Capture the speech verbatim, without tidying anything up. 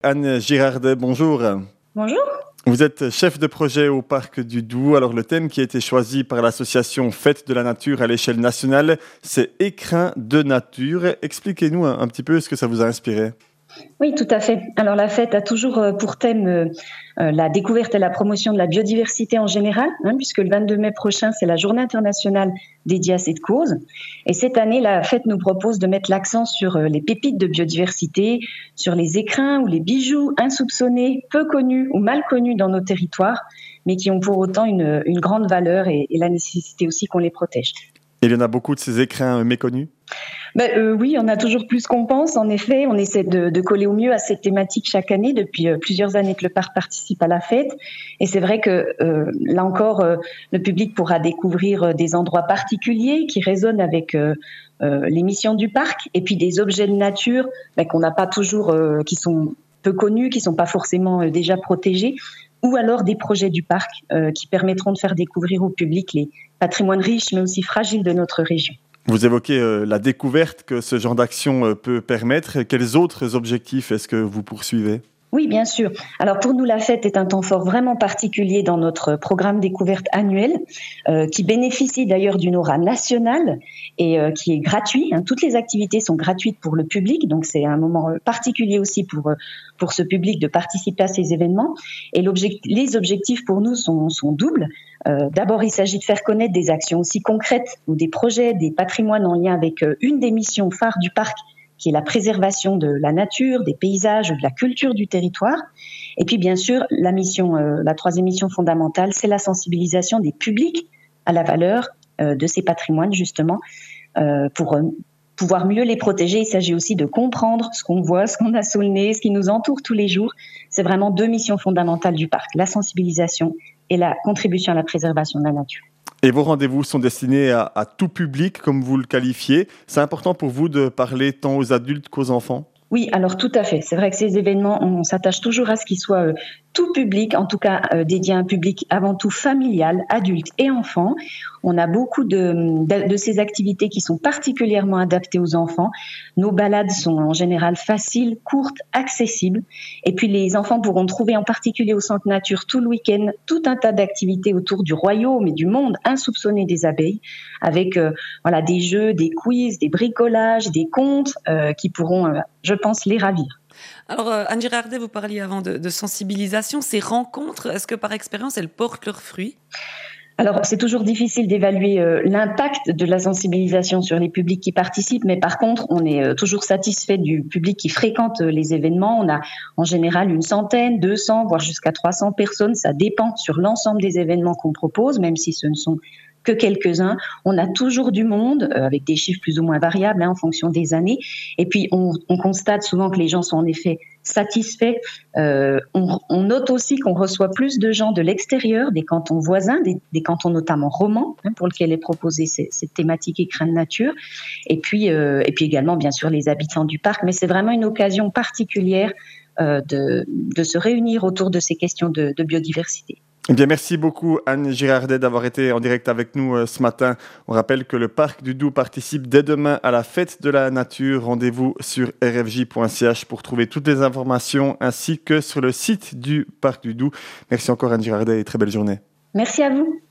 Anne Girardet, bonjour. Bonjour. Vous êtes chef de projet au Parc du Doubs. Alors le thème qui a été choisi par l'association Fête de la Nature à l'échelle nationale, c'est Écrins de nature. Expliquez-nous un, un petit peu ce que ça vous a inspiré. Oui, tout à fait. Alors la fête a toujours pour thème euh, la découverte et la promotion de la biodiversité en général, hein, puisque le vingt-deux mai prochain, c'est la journée internationale dédiée à cette cause. Et cette année, la fête nous propose de mettre l'accent sur euh, les pépites de biodiversité, sur les écrins ou les bijoux insoupçonnés, peu connus ou mal connus dans nos territoires, mais qui ont pour autant une, une grande valeur et, et la nécessité aussi qu'on les protège. Il y en a beaucoup de ces écrins méconnus? Ben, euh, oui, on a toujours plus qu'on pense. En effet, on essaie de, de coller au mieux à cette thématique chaque année. Depuis euh, plusieurs années que le parc participe à la fête. Et c'est vrai que euh, là encore, euh, le public pourra découvrir euh, des endroits particuliers qui résonnent avec euh, euh, les missions du parc. Et puis des objets de nature ben, qu'on n'a pas toujours, euh, qui sont peu connus, qui sont pas forcément euh, déjà protégés. Ou alors des projets du parc euh, qui permettront de faire découvrir au public les patrimoines riches mais aussi fragiles de notre région. Vous évoquez euh, la découverte que ce genre d'action euh, peut permettre. Quels autres objectifs est-ce que vous poursuivez ? Oui, bien sûr. Alors pour nous, la fête est un temps fort vraiment particulier dans notre programme découverte annuel, euh, qui bénéficie d'ailleurs d'une aura nationale et euh, qui est gratuit. Hein. Toutes les activités sont gratuites pour le public, donc c'est un moment particulier aussi pour pour ce public de participer à ces événements. Et l'objectif, les objectifs pour nous sont, sont doubles. Euh, d'abord, il s'agit de faire connaître des actions aussi concrètes ou des projets, des patrimoines en lien avec euh, une des missions phares du parc, qui est la préservation de la nature, des paysages, de la culture du territoire. Et puis, bien sûr, la mission, euh, la troisième mission fondamentale, c'est la sensibilisation des publics à la valeur euh, de ces patrimoines, justement, euh, pour euh, pouvoir mieux les protéger. Il s'agit aussi de comprendre ce qu'on voit, ce qu'on a sous le nez, ce qui nous entoure tous les jours. C'est vraiment deux missions fondamentales du parc, la sensibilisation et la contribution à la préservation de la nature. Et vos rendez-vous sont destinés à, à tout public, comme vous le qualifiez. C'est important pour vous de parler tant aux adultes qu'aux enfants ? Oui, alors tout à fait. C'est vrai que ces événements, on s'attache toujours à ce qu'ils soient euh, tout public, en tout cas euh, dédiés à un public avant tout familial, adulte et enfant. On a beaucoup de, de, de ces activités qui sont particulièrement adaptées aux enfants. Nos balades sont en général faciles, courtes, accessibles. Et puis les enfants pourront trouver en particulier au Centre Nature tout le week-end tout un tas d'activités autour du royaume et du monde insoupçonné des abeilles, avec euh, voilà, des jeux, des quiz, des bricolages, des contes euh, qui pourront, euh, je pense, les ravir. Alors, euh, Anne Girardet, vous parliez avant de, de sensibilisation. Ces rencontres, est-ce que par expérience, elles portent leurs fruits ? Alors, c'est toujours difficile d'évaluer euh, l'impact de la sensibilisation sur les publics qui participent, mais par contre, on est euh, toujours satisfait du public qui fréquente euh, les événements. On a en général une centaine, deux cents, voire jusqu'à trois cents personnes. Ça dépend sur l'ensemble des événements qu'on propose, même si ce ne sont que quelques-uns. On a toujours du monde, euh, avec des chiffres plus ou moins variables hein, en fonction des années. Et puis, on, on constate souvent que les gens sont en effet satisfaits. Euh, on, on note aussi qu'on reçoit plus de gens de l'extérieur, des cantons voisins, des, des cantons notamment romans, hein, pour lesquels est proposée cette, cette thématique écrin de nature. Et puis, euh, et puis également, bien sûr, les habitants du parc. Mais c'est vraiment une occasion particulière euh, de, de se réunir autour de ces questions de, de biodiversité. Eh bien, merci beaucoup Anne Girardet d'avoir été en direct avec nous euh, ce matin. On rappelle que le Parc du Doubs participe dès demain à la Fête de la Nature. Rendez-vous sur r f j point c h pour trouver toutes les informations ainsi que sur le site du Parc du Doubs. Merci encore Anne Girardet et très belle journée. Merci à vous.